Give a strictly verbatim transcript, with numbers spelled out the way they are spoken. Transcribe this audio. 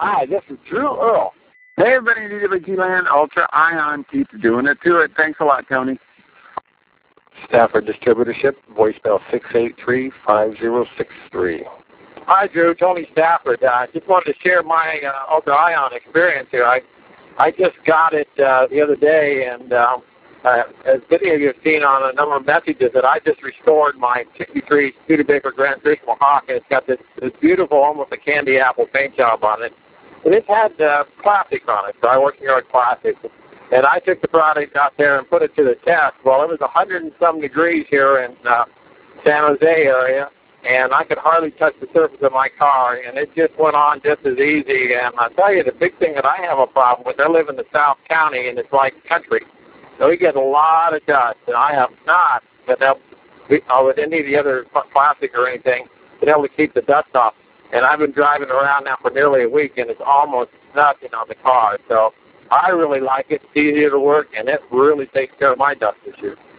Hi, this is Drew Earl. Hey, everybody, D W T Land Ultra Ion keeps doing it to it. Thanks a lot, Tony. Stafford Distributorship, voicemail six eight three, five zero six three. Hi, Drew. Tony Stafford. I uh, just wanted to share my uh, Ultra Ion experience here. I I just got it uh, the other day, and um, uh, as many of you have seen on a number of messages, that I just restored my sixty-three Studebaker Grand Traditional Hawk, and it's got this, this beautiful, almost a candy apple paint job on it. And it had uh, plastic on it, so I work here on plastic. And I took the product out there and put it to the test. Well, it was a hundred and some degrees here in uh, San Jose area, and I could hardly touch the surface of my car, and it just went on just as easy. And I'll tell you, the big thing that I have a problem with, I live in the South County, and it's like country. So we get a lot of dust, and I have not been able to, uh, with any of the other plastic or anything, been able to keep the dust off. And I've been driving around now for nearly a week, and it's almost nothing on the car. So I really like it. It's easier to work, and it really takes care of my dust issue.